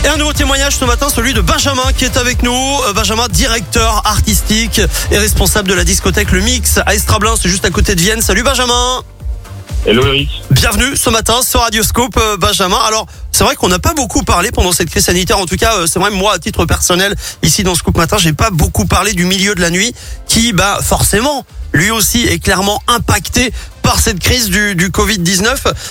Et un nouveau témoignage ce matin, celui de Benjamin qui est avec nous. Benjamin, directeur artistique et responsable de la discothèque Le Mix à Estrablin, c'est juste à côté de Vienne. Salut Benjamin. Hello Eric. Bienvenue ce matin sur Radioscope, Benjamin. Alors, c'est vrai qu'on n'a pas beaucoup parlé pendant cette crise sanitaire. En tout cas, c'est vrai, moi, à titre personnel, ici dans Scoop Matin, j'ai pas beaucoup parlé du milieu de la nuit qui, forcément, lui aussi est clairement impacté par cette crise du Covid-19.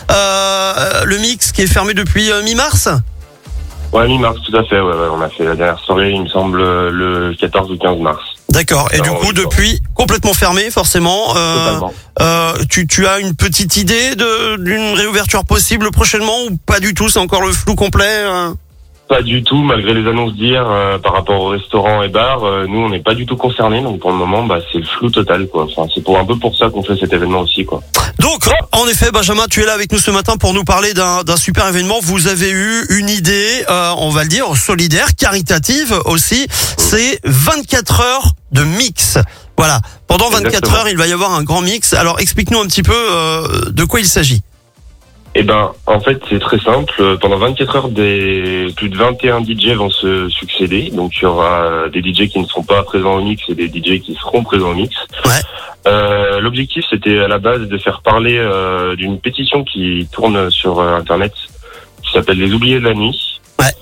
Le Mix qui est fermé depuis mi-mars. Ouais, mi-mars, tout à fait. Ouais. On a fait la dernière soirée, il me semble, le 14 ou 15 mars. D'accord. Et du coup, depuis, complètement fermé, forcément. Totalement. Tu as une petite idée d'une réouverture possible prochainement ou pas du tout? C'est encore le flou complet. Pas du tout, malgré les annonces d'hier par rapport aux restaurants et bars. Nous, on n'est pas du tout concernés. Donc pour le moment, c'est le flou total, quoi. Enfin, c'est un peu pour ça qu'on fait cet événement aussi, quoi. Donc, en effet, Benjamin, tu es là avec nous ce matin pour nous parler d'un super événement. Vous avez eu une idée, on va le dire, solidaire, caritative aussi. C'est 24 heures de mix. Voilà. Pendant 24 Exactement. heures, il va y avoir un grand mix. Alors, explique-nous un petit peu de quoi il s'agit. En fait, c'est très simple. Pendant 24 heures, plus de 21 DJ vont se succéder. Donc, il y aura des DJ qui ne seront pas présents au mix et des DJ qui seront présents au mix. Ouais. L'objectif, c'était à la base de faire parler d'une pétition qui tourne sur Internet, qui s'appelle Les Oubliés de la Nuit. Ouais.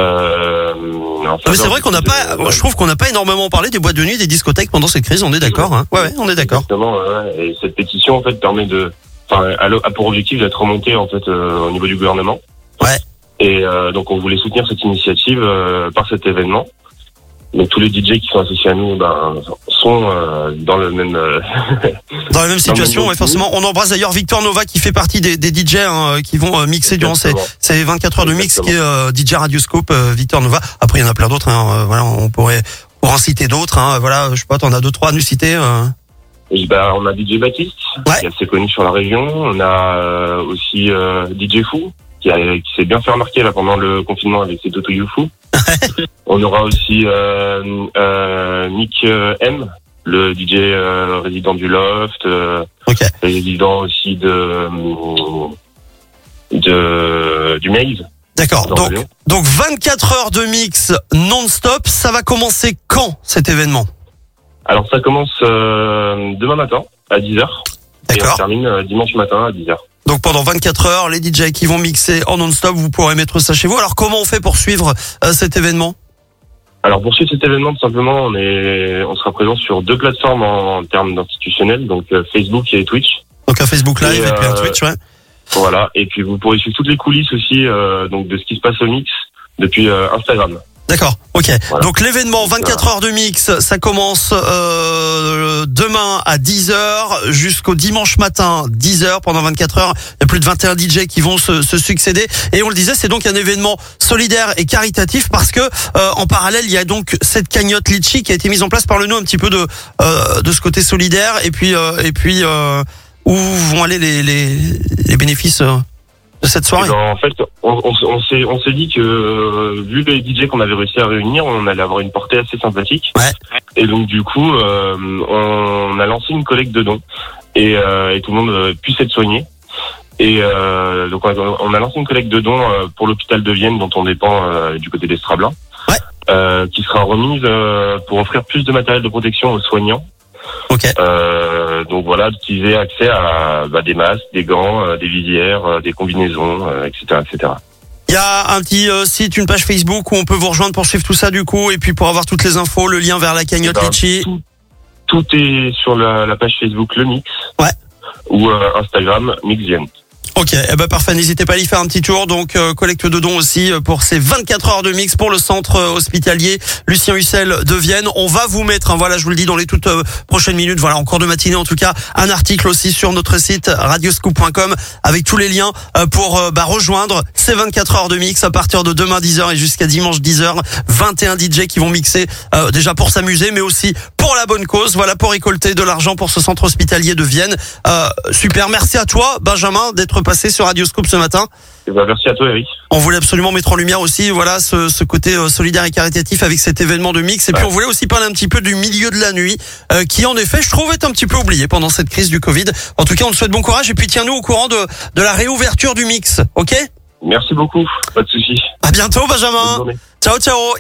Mais c'est vrai qu'on n'a pas, je trouve qu'on n'a pas énormément parlé des boîtes de nuit, des discothèques pendant cette crise. On est d'accord, hein? Ouais, on est d'accord. Exactement. Ouais. Et cette pétition, en fait, permet a pour objectif d'être remontée en fait au niveau du gouvernement. Ouais. Et donc on voulait soutenir cette initiative par cet événement. Donc tous les DJ qui sont associés à nous sont dans le même dans la même situation, ouais, forcément. On embrasse d'ailleurs Victor Nova qui fait partie des DJ qui vont mixer durant ces 24 heures de mix, qui est DJ Radioscope, Victor Nova. Après il y en a plein d'autres, hein. Voilà, on pourrait en citer d'autres, hein. Voilà, je sais pas, t'en as 2-3 à nous citer. On a DJ Baptiste, qui est assez connu sur la région. On a aussi DJ Fou, qui s'est bien fait remarquer là pendant le confinement avec ses Toto You Fou. On aura aussi Nick M, le DJ résident du Loft, résident aussi du Maze. D'accord. Donc 24 heures de mix non-stop. Ça va commencer quand cet événement? Alors ça commence demain matin à 10h. Et on termine dimanche matin à 10h. Donc pendant 24 heures, les DJ qui vont mixer en non-stop, vous pourrez mettre ça chez vous. Alors comment on fait pour suivre cet événement? Alors pour suivre cet événement, tout simplement, on sera présent sur 2 plateformes en termes d'institutionnels, donc Facebook et Twitch. Donc un Facebook Live et puis un Twitch, ouais. Voilà, et puis vous pourrez suivre toutes les coulisses aussi donc de ce qui se passe au mix depuis Instagram. D'accord, ok. Voilà. Donc l'événement 24 heures de mix, ça commence demain à 10h jusqu'au dimanche matin 10h pendant 24 heures. Il y a plus de 21 DJ qui vont se succéder. Et on le disait, c'est donc un événement solidaire et caritatif parce que en parallèle, il y a donc cette cagnotte Litchi qui a été mise en place. Parle-nous un petit peu de ce côté solidaire et puis où vont aller les bénéfices de cette soirée. En fait, on s'est dit que vu les DJ qu'on avait réussi à réunir, on allait avoir une portée assez sympathique. Ouais. Et donc du coup, on a lancé une collecte de dons et tout le monde puisse être soigné. Et donc on a lancé une collecte de dons pour l'hôpital de Vienne dont on dépend du côté d'Estrablin, qui sera remise pour offrir plus de matériel de protection aux soignants. Okay. Donc voilà, d'utiliser accès à des masques, des gants, des visières, des combinaisons, etc., etc. Il y a un petit site, une page Facebook où on peut vous rejoindre pour suivre tout ça du coup, et puis pour avoir toutes les infos, le lien vers la cagnotte Litchi. Tout est sur la page Facebook Le Mix. Ouais. Ou Instagram Mixvienne. Ok, parfait, n'hésitez pas à y faire un petit tour. Donc collecte de dons aussi pour ces 24 heures de mix pour le centre hospitalier Lucien Hussel de Vienne. On va vous mettre, voilà, je vous le dis dans les toutes prochaines minutes, voilà, en cours de matinée en tout cas, un article aussi sur notre site radioscoop.com avec tous les liens pour rejoindre ces 24 heures de mix à partir de demain 10h et jusqu'à dimanche 10h. 21 DJ qui vont mixer déjà pour s'amuser mais aussi pour la bonne cause, voilà, pour récolter de l'argent pour ce centre hospitalier de Vienne. Super, merci à toi Benjamin d'être passé sur Radioscoop ce matin. Merci à toi Eric. On voulait absolument mettre en lumière aussi voilà ce côté solidaire et caritatif avec cet événement de mix. Et puis on voulait aussi parler un petit peu du milieu de la nuit qui en effet je trouve est un petit peu oublié pendant cette crise du Covid. En tout cas on te souhaite bon courage et puis tiens-nous au courant de la réouverture du mix, ok ? Merci beaucoup, pas de souci. À bientôt Benjamin. Ciao ciao.